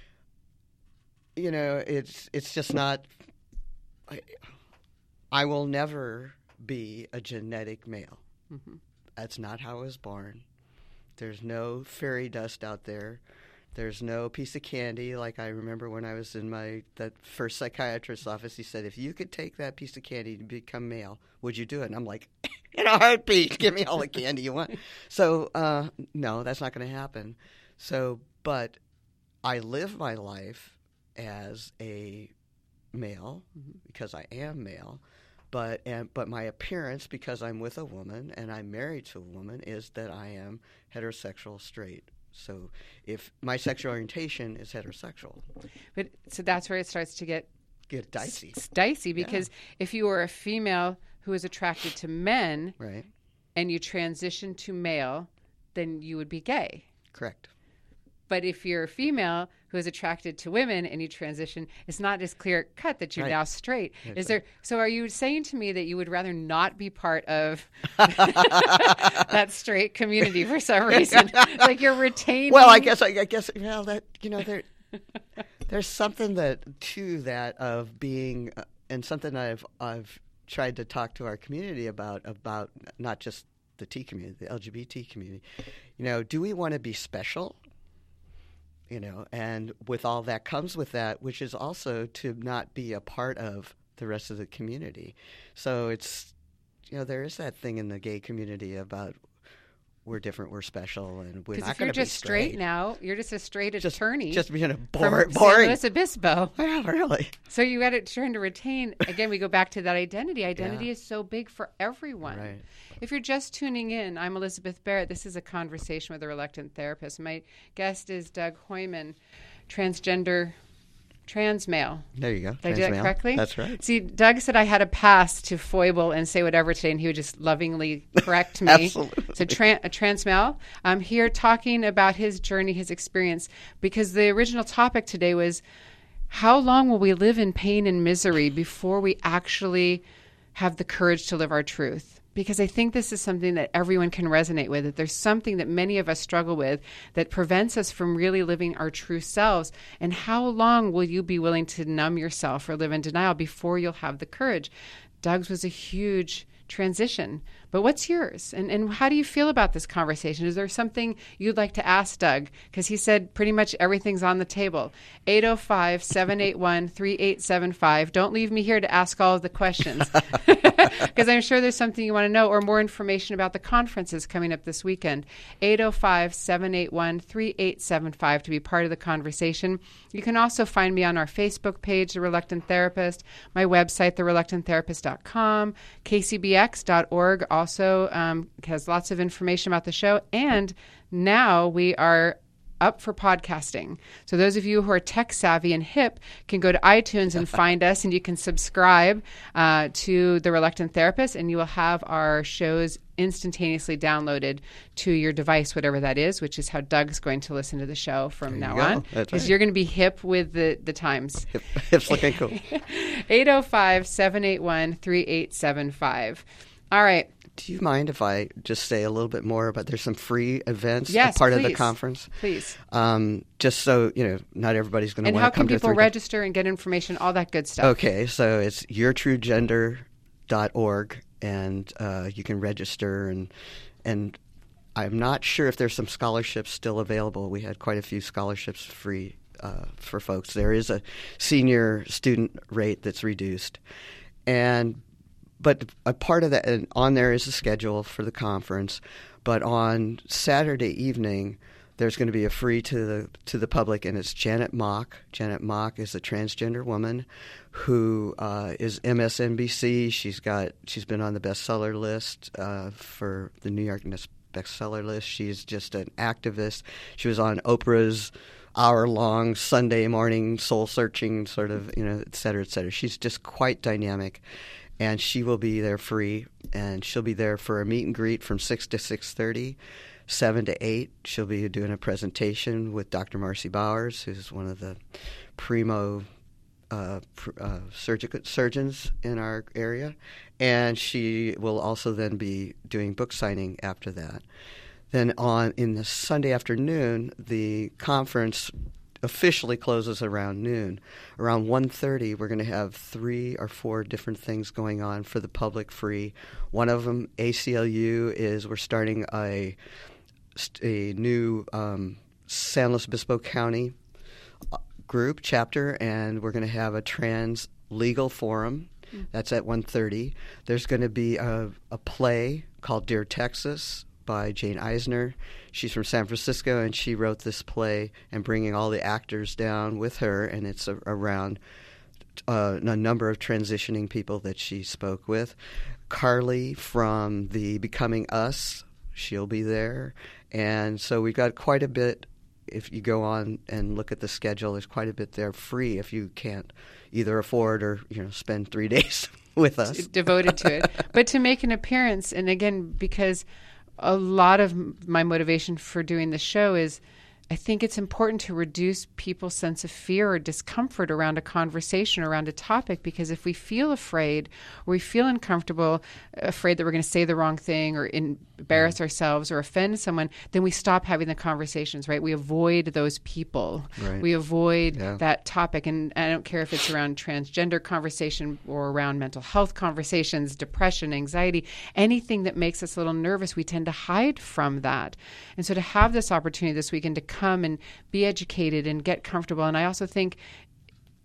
you know, it's it's just not. I, I will never be a genetic male. Mm-hmm. That's not how I was born. There's no fairy dust out there. There's no piece of candy. Like I remember when I was in my that first psychiatrist's office, he said, "If you could take that piece of candy to become male, would you do it?" And I'm like, "In a heartbeat, give me all the candy you want." So uh, no, that's not going to happen. So, but I live my life as a male Mm-hmm. because I am male. But and but my appearance, because I'm with a woman and I'm married to a woman, is that I am heterosexual straight. So if my sexual orientation is heterosexual, But so that's where it starts to get get dicey, s- dicey because if you were a female who is attracted to men right? and you transition to male, then you would be gay. Correct. But if you're a female who is attracted to women and you transition, it's not as clear cut that you're Right. now straight. That's Is there? So are you saying to me that you would rather not be part of that straight community for some reason? Like you're retaining. Well, I guess I, I guess well that you know there there's something that to that of being uh, and something I've I've tried to talk to our community about about not just the T community, the L G B T community. You know, do we want to be special? You know, and with all that comes with that, which is also to not be a part of the rest of the community. So it's, you know, there is that thing in the gay community about we're different, we're special, and we're not going to be straight. Because if you're just straight now, you're just a straight just, attorney. Just being a from boring. San Luis Obispo. Yeah, really. So you got to trying to retain. Again, we go back to that identity. Identity Yeah. is so big for everyone. Right. If you're just tuning in, I'm Elizabeth Barrett. This is a conversation with a reluctant therapist. My guest is Doug Hoyman, transgender. Trans male. There you go. Did I do that Trans male. correctly? That's right. See, Doug said I had a pass to foible and say whatever today, and he would just lovingly correct me. Absolutely. So tra- a trans male. I'm here talking about his journey, his experience, because the original topic today was how long will we live in pain and misery before we actually have the courage to live our truth? Because I think this is something that everyone can resonate with, that there's something that many of us struggle with that prevents us from really living our true selves. And how long will you be willing to numb yourself or live in denial before you'll have the courage? Doug's was a huge transition. But what's yours? And and how do you feel about this conversation? Is there something you'd like to ask Doug? Because he said pretty much everything's on the table. eight oh five, seven eight one, three eight seven five. Don't leave me here to ask all of the questions. Because I'm sure there's something you want to know or more information about the conferences coming up this weekend. eight oh five, seven eight one, three eight seven five to be part of the conversation. You can also find me on our Facebook page, The Reluctant Therapist, my website, the reluctant therapist dot com, k c b x dot org also um, has lots of information about the show. And now we are up for podcasting. So those of you who are tech savvy and hip can go to iTunes and find us, and you can subscribe uh, to The Reluctant Therapist, and you will have our shows instantaneously downloaded to your device, whatever that is, which is how Doug's going to listen to the show from There now you go. on. That's Because right. you're going to be hip with the, the times. Hip, hips looking cool. eight oh five, seven eight one, three eight seven five. All right. Do you mind if I just say a little bit more about there's some free events Yes, a part of the please. conference? Please. Um, just so, you know, not everybody's going to And want how to come can to people three register and get information, all that good stuff? Okay, so it's your true gender dot org, and uh, you can register. And and I'm not sure if there's some scholarships still available. We had quite a few scholarships free uh, for folks. There is a senior student rate that's reduced. And but a part of that, and on there is a schedule for the conference. But on Saturday evening, there's going to be a free to the to the public, and it's Janet Mock. Janet Mock is a transgender woman who uh, is M S N B C. She's got she's been on the bestseller list uh, for the New York bestseller list. She's just an activist. She was on Oprah's hour-long Sunday morning soul-searching sort of, you know, et cetera, et cetera. She's just quite dynamic. And she will be there free, and she'll be there for a meet and greet from six to six thirty, seven to eight. She'll be doing a presentation with Doctor Marcy Bowers, who's one of the primo uh, pr- uh, surgical surgeons in our area, and she will also then be doing book signing after that. Then on in the Sunday afternoon, the conference officially closes around noon. Around one thirty, we're going to have three or four different things going on for the public free. One of them, A C L U, is we're starting a, a new um, San Luis Obispo County group, chapter, and we're going to have a trans legal forum. Mm. That's at one thirty. There's going to be a, a play called Dear Texas by Jane Eisner. She's from San Francisco, and she wrote this play and bringing all the actors down with her, and it's a, around uh, a number of transitioning people that she spoke with. Carly from the Becoming Us, she'll be there. And so we've got quite a bit. If you go on and look at the schedule, there's quite a bit there free if you can't either afford or, you know, spend three days with us. Devoted to it. But to make an appearance, and again, because a lot of my motivation for doing the show is I think it's important to reduce people's sense of fear or discomfort around a conversation, around a topic, because if we feel afraid or we feel uncomfortable, afraid that we're going to say the wrong thing or embarrass ourselves or offend someone, then we stop having the conversations, right? We avoid those people. Right. We avoid Yeah. that topic. And I don't care if it's around transgender conversation or around mental health conversations, depression, anxiety, anything that makes us a little nervous, we tend to hide from that. And so to have this opportunity this weekend to come and be educated and get comfortable. And I also think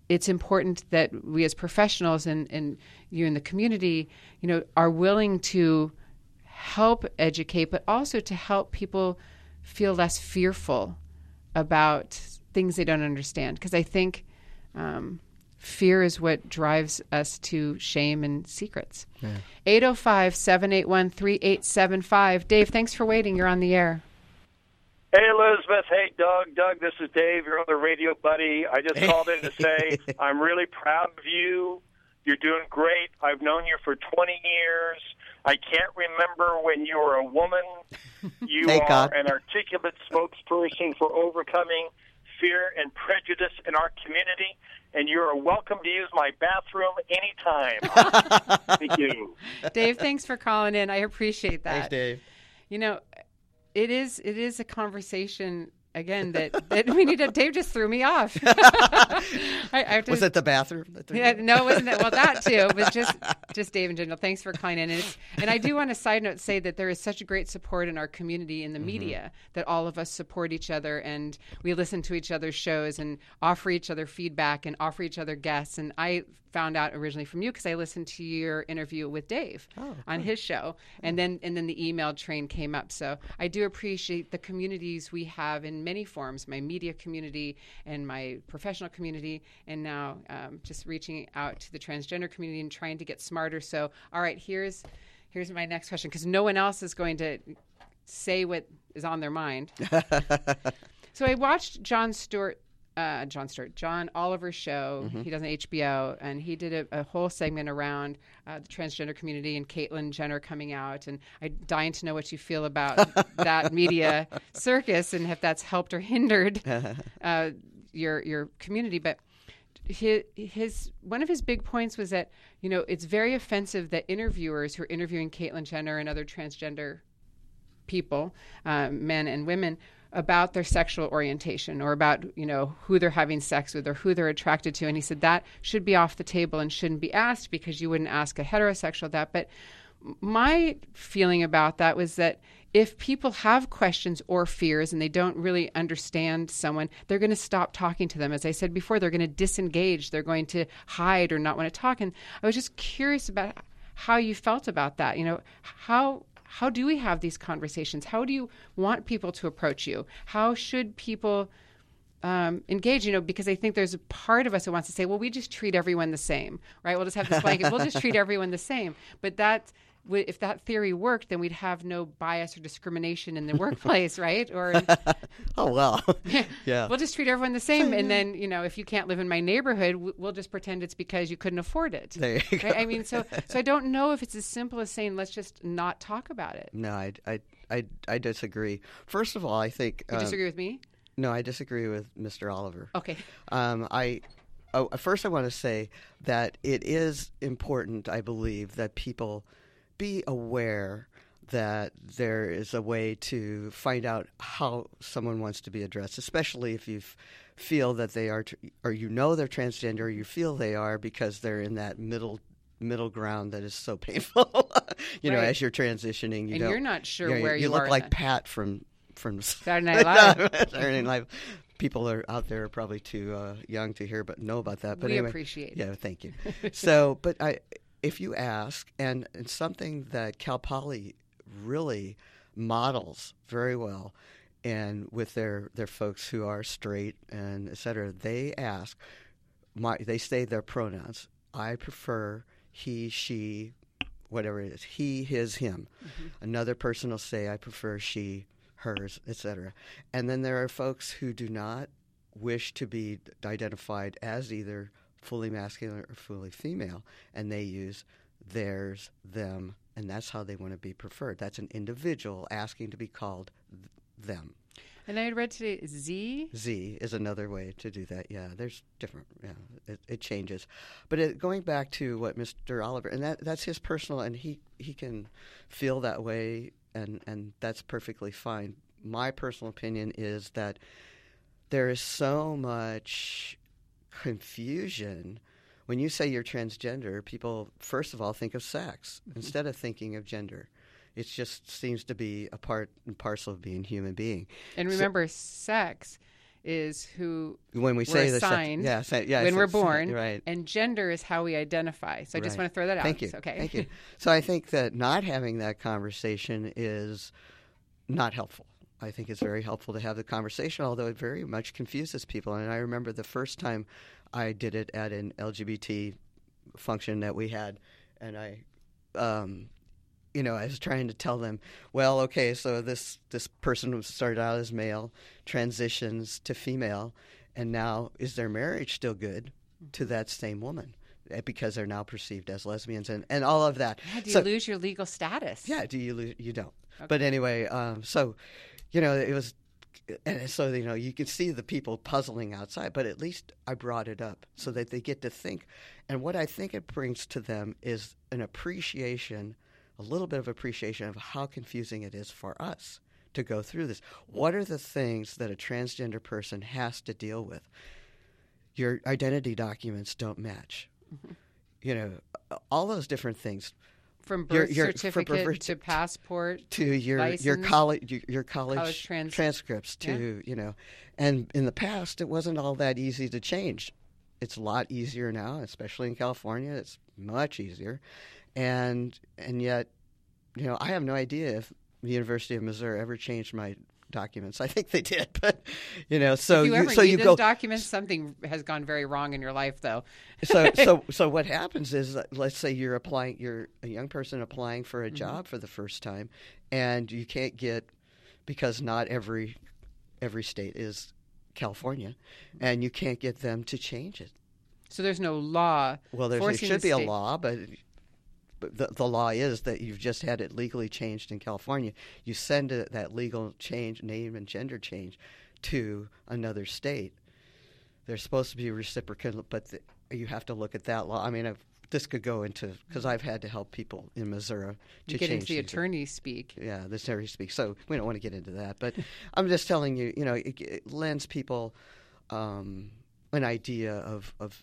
it's important that we as professionals and, and you in the community, you know, are willing to help educate, but also to help people feel less fearful about things they don't understand. Because I think um, fear is what drives us to shame and secrets. Yeah. eight oh five, seven eight one, three eight seven five. Dave, thanks for waiting. You're on the air. Hey, Elizabeth. Hey, Doug. Doug, this is Dave, your other radio buddy. I just called in to say I'm really proud of you. You're doing great. I've known you for twenty years. I can't remember when you were a woman. You Thank are God. an articulate spokesperson for overcoming fear and prejudice in our community, and you're welcome to use my bathroom anytime. Thank you. Dave, thanks for calling in. I appreciate that. Thanks, Dave. You know, it is it is a conversation again that, that we need to. Dave just threw me off. I, I have to, Was it the bathroom? That threw yeah, you? no, it wasn't that. Well, that too. It was just just Dave in general. Thanks for calling in. And, it's, and I do want to side note say that there is such a great support in our community in the mm-hmm. media that all of us support each other and we listen to each other's shows and offer each other feedback and offer each other guests. And I found out originally from you because I listened to your interview with Dave oh, on cool. his show, and then and then the email train came up. So I do appreciate the communities we have in many forms, my media community and my professional community, and now um, just reaching out to the transgender community and trying to get smarter. So, all right, here's here's my next question, because no one else is going to say what is on their mind. So I watched Jon Stewart, uh, Jon Stewart, John Oliver's show. Mm-hmm. He does on H B O, and he did a, a whole segment around uh, the transgender community and Caitlyn Jenner coming out. And I'm dying to know what you feel about that media circus and if that's helped or hindered uh, your your community. But his, his one of his big points was that, you know, it's very offensive that interviewers who are interviewing Caitlyn Jenner and other transgender people, uh, men and women, about their sexual orientation or about, you know, who they're having sex with or who they're attracted to. And he said that should be off the table and shouldn't be asked because you wouldn't ask a heterosexual that. But my feeling about that was that if people have questions or fears and they don't really understand someone, they're going to stop talking to them. As I said before, they're going to disengage. They're going to hide or not want to talk. And I was just curious about how you felt about that. You know, how how do we have these conversations? How do you want people to approach you? How should people um, engage? You know, because I think there's a part of us that wants to say, well, we just treat everyone the same, right? We'll just have this blanket. We'll just treat everyone the same. But that, if that theory worked, then we'd have no bias or discrimination in the workplace, right? Or oh well, yeah. We'll just treat everyone the same, and then, you know, if you can't live in my neighborhood, we'll just pretend it's because you couldn't afford it. There you right? I mean, so so I don't know if it's as simple as saying let's just not talk about it. No, I I I, I disagree. First of all, I think you um, disagree with me. No, I disagree with Mister Oliver. Okay. Um, I. Oh, first, I want to say that it is important, I believe, that people be aware that there is a way to find out how someone wants to be addressed, especially if you f- feel that they are, tr- or you know they're transgender, or you feel they are because they're in that middle middle ground that is so painful. you right. know, as you're transitioning, you and don't, you're not sure you know, where you, you look are like that. Pat from from Saturday Night Live. Saturday Night Live. People are out there are probably too uh, young to hear, but know about that. But we anyway, appreciate it. Yeah, thank you. So, but I. If you ask, and, and something that Cal Poly really models very well, and with their, their folks who are straight and et cetera, they ask, my, they say their pronouns. I prefer he, she, whatever it is, he, his, him. Mm-hmm. Another person will say, I prefer she, hers, et cetera. And then there are folks who do not wish to be identified as either fully masculine or fully female, and they use theirs, them, and that's how they want to be preferred. That's an individual asking to be called th- them. And I had read today Z. Z is another way to do that. Yeah, there's different. Yeah, it, it changes. But it, going back to what Mister Oliver, and that that's his personal, and he, he can feel that way, and, and that's perfectly fine. My personal opinion is that there is so much confusion. When you say you're transgender, people first of all think of sex mm-hmm. instead of thinking of gender. It just seems to be a part and parcel of being a human being. And remember, so, sex is who when we we're say assigned the sex, yeah, se- yeah, when se- we're se- born, right. and gender is how we identify. So I just Right. want to throw that out. Thank you. It's okay. Thank you. So I think that not having that conversation is not helpful. I think it's very helpful to have the conversation, although it very much confuses people. And I remember the first time I did it at an L G B T function that we had, and I, um, you know, I was trying to tell them, well, okay, so this, this person started out as male, transitions to female, and now is their marriage still good to that same woman? Because they're now perceived as lesbians and, and all of that. Yeah, do So- you lose your legal status? Yeah, do you lose? You don't. Okay. But anyway, um, so, you know, it was, and so, you know, you can see the people puzzling outside, but at least I brought it up so that they get to think. And what I think it brings to them is an appreciation, a little bit of appreciation of how confusing it is for us to go through this. What are the things that a transgender person has to deal with? Your identity documents don't match. Mm-hmm. You know, all those different things. From Your- birth your- certificate from birth- to passport. To your your license, college your, your college, college trans- transcripts to you know, and in the past it wasn't all that easy to change. It's a lot easier now, especially in California. It's much easier, and and yet, you know, I have no idea if the University of Missouri ever changed my documents. I think they did, but you know, so if you, you ever so need you those go documents, something has gone very wrong in your life, though. so so so what happens is that, let's say you're applying you're a young person applying for a Mm-hmm. job for the first time, and you can't get, because not every every state is California, and you can't get them to change it. So there's no law. Well, there's, there forcing should the be a state- law, but but the, the law is that you've just had it legally changed in California. You send it, that legal change, name and gender change, to another state. There's supposed to be reciprocal, but the, you have to look at that law. I mean, I've, this could go into, because I've had to help people in Missouri to You get change into the these- attorney speak. Yeah, the attorney speak. So we don't want to get into that, but I'm just telling you, you know, it, it lends people um, an idea of of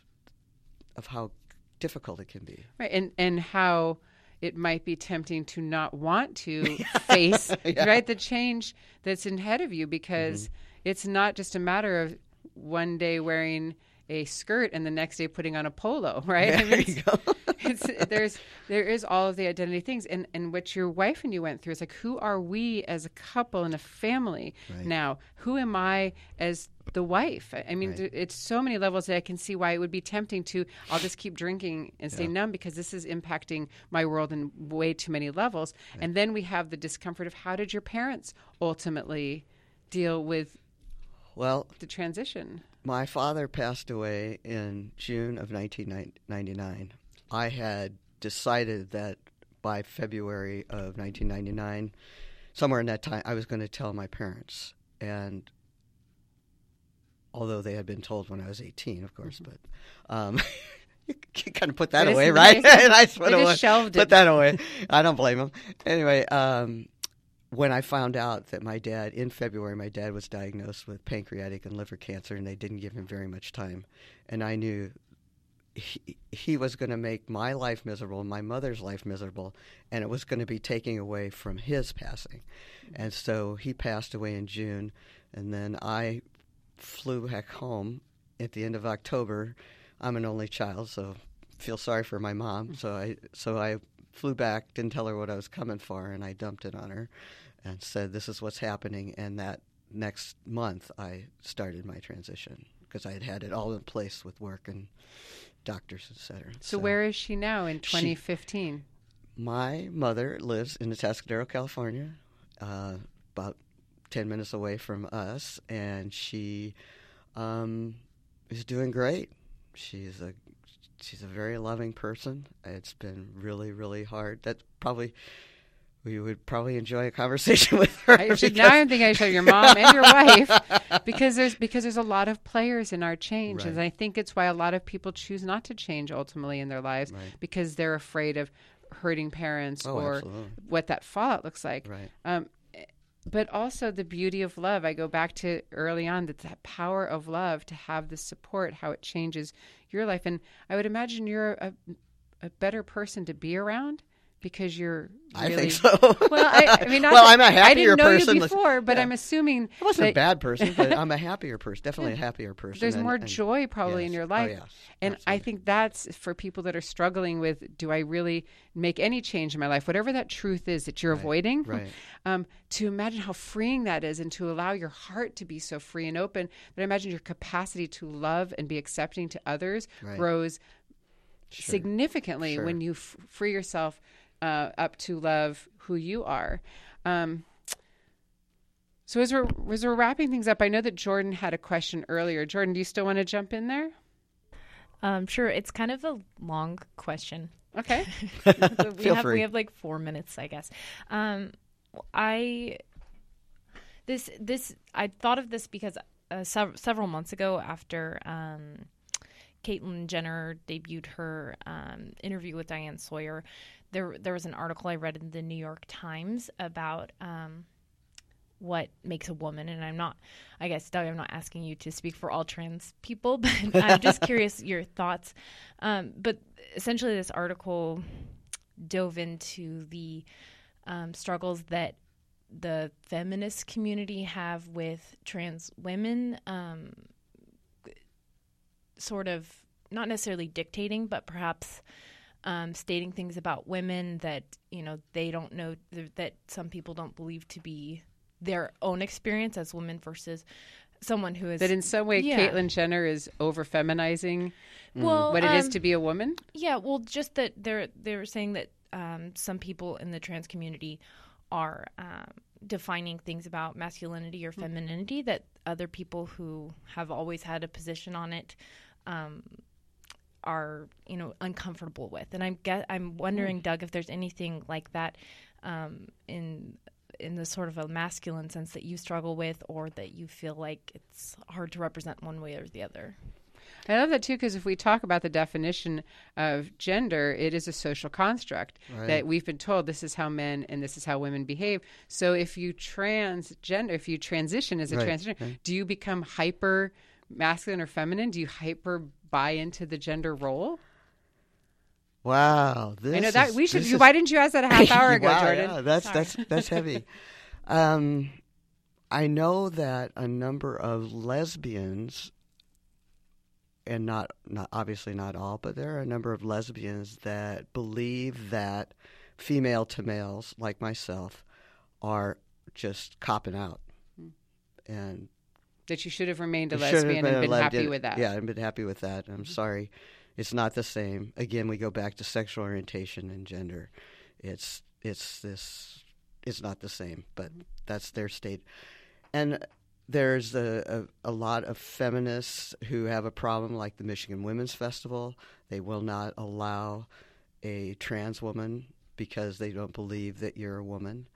of how difficult it can be. Right, and and how it might be tempting to not want to face Yeah. right the change that's ahead of you, because Mm-hmm. it's not just a matter of one day wearing a skirt and the next day putting on a polo, right? I mean, There it's, you go. it's there's there is all of the identity things, and and what your wife and you went through is like, who are we as a couple and a family Right. now? Who am I as the wife? I I mean, Right. th- it's so many levels that I can see why it would be tempting to, I'll just keep drinking and stay Yeah. numb because this is impacting my world in way too many levels. And then we have the discomfort of, how did your parents ultimately deal with Well, the transition? my father passed away in June of nineteen ninety-nine. I had decided that by February of nineteen ninety-nine, somewhere in that time, I was going to tell my parents. And although they had been told when I was eighteen, of course, but um, you can kind of put that They away, just- right? they- And I sort they of just shelved put it. that away. I don't blame them. Anyway, um, when I found out that my dad, in February, my dad was diagnosed with pancreatic and liver cancer, and they didn't give him very much time, and I knew he, he was going to make my life miserable, my mother's life miserable, and it was going to be taking away from his passing. And so he passed away in June, and then I flew back home at the end of October. I'm an only child, so feel sorry for my mom. So I so I flew back, didn't tell her what I was coming for, and I dumped it on her and said, this is what's happening. And that next month, I started my transition because I had had it all in place with work and doctors, et cetera. So, where is she now in twenty fifteen? My mother lives in Atascadero, California, uh, about ten minutes away from us, and she um, is doing great. She's a she's a very loving person. It's been really, really hard. That's probably we would probably enjoy a conversation with her. I should, because- now I'm thinking I should have your mom and your wife, because there's because there's a lot of players in our change, Right. and I think it's why a lot of people choose not to change ultimately in their lives, Right. because they're afraid of hurting parents Oh, or absolutely. what that fallout looks like. Right. Um, but also the beauty of love. I go back to early on, that that power of love, to have the support, how it changes your life. And I would imagine you're a, a better person to be around because you're I really... think so. Well, I, I mean, not well, that, I'm a happier I didn't know person. you before, but yeah. I'm assuming I wasn't that a bad person, but I'm a happier person. Definitely a happier person. there's and, more and, joy probably yes. in your life. Oh, yes. And Absolutely. I think that's for people that are struggling with, do I really make any change in my life? Whatever that truth is that you're Right. avoiding, Right. um, to imagine how freeing that is and to allow your heart to be so free and open, that I imagine your capacity to love and be accepting to others Right. grows Sure. significantly Sure. when you f- free yourself uh, up to love who you are. Um, so as we're, as we're wrapping things up, I know that Jordan had a question earlier. Jordan, do you still want to jump in there? Um, sure. It's kind of a long question. Okay. we Feel have free. we have like four minutes, I guess. Um, I this this I thought of this because uh, sev- several months ago, after um, Caitlyn Jenner debuted her um, interview with Diane Sawyer, there there was an article I read in the New York Times about um, what makes a woman. And I'm not, I guess, Doug, I'm not asking you to speak for all trans people, but I'm just curious your thoughts. Um, but essentially, this article dove into the um, struggles that the feminist community have with trans women, um, sort of not necessarily dictating, but perhaps um, stating things about women that, you know, they don't know, that some people don't believe to be their own experience as women versus someone who is... That in some way, Yeah. Caitlyn Jenner is over-feminizing well, what it is um, to be a woman? Yeah, well, just that they're they're saying that um, some people in the trans community are um, defining things about masculinity or femininity that other people who have always had a position on it um, are, you know, uncomfortable with. And I'm get, I'm wondering, Doug, if there's anything like that um, in in the sort of a masculine sense that you struggle with, or that you feel like it's hard to represent one way or the other. I love that too, because if we talk about the definition of gender, it is a social construct Right. that we've been told this is how men and this is how women behave. So if you transgender, if you transition as a Right, transgender, right. do you become hyper masculine or feminine? Do you hyper buy into the gender role? Wow, this I know that is- we should. this You, is- why didn't you ask that a half hour ago, Wow, Jordan? yeah, that's Sorry. that's that's heavy. Um, I know that a number of lesbians, and not not obviously not all, but there are a number of lesbians that believe that female to males like myself are just copping out, and That you should have remained a should have lesbian been and a been lesbian. happy with that. Mm-hmm. Yeah, I've been happy with that. I'm sorry. It's not the same. Again, we go back to sexual orientation and gender. It's it's this. It's not the same, but that's their state. And there's a, a, a lot of feminists who have a problem, like the Michigan Women's Festival. They will not allow a trans woman because they don't believe that you're a woman.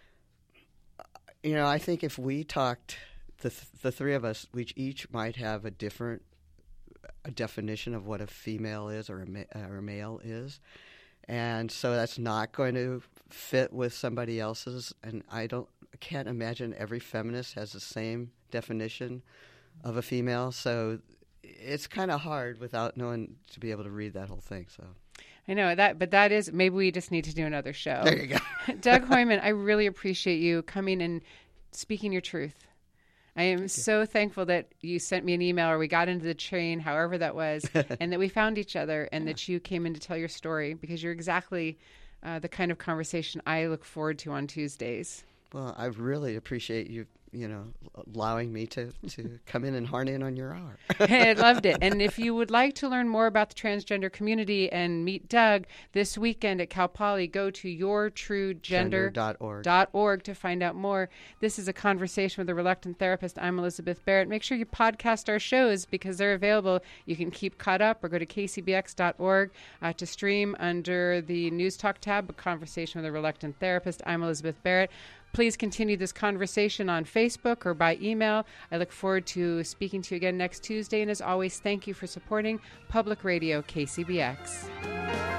You know, I think if we talked, the th- the three of us, we each might have a different a definition of what a female is or a, ma- or a male is. And so that's not going to fit with somebody else's. And I don't, I can't imagine every feminist has the same definition of a female. So it's kind of hard without knowing to be able to read that whole thing. So I know that, but that is, maybe we just need to do another show. there you go. Doug Hoyman, I really appreciate you coming and speaking your truth. I am so thankful that you sent me an email, or we got into the train, however that was, and that we found each other, and that you came in to tell your story, because you're exactly uh, the kind of conversation I look forward to on Tuesdays. Well, I really appreciate you, you know, allowing me to, to come in and horn in on your hour. Hey, I loved it. And if you would like to learn more about the transgender community and meet Doug this weekend at Cal Poly, go to your true gender Gender dot org. dot org to find out more. This is a conversation with a reluctant therapist. I'm Elizabeth Barrett. Make sure you podcast our shows because they're available. You can keep caught up, or go to k c b x dot org uh, to stream under the News Talk tab, A Conversation with a Reluctant Therapist. I'm Elizabeth Barrett. Please continue this conversation on Facebook or by email. I look forward to speaking to you again next Tuesday. And as always, thank you for supporting Public Radio K C B X.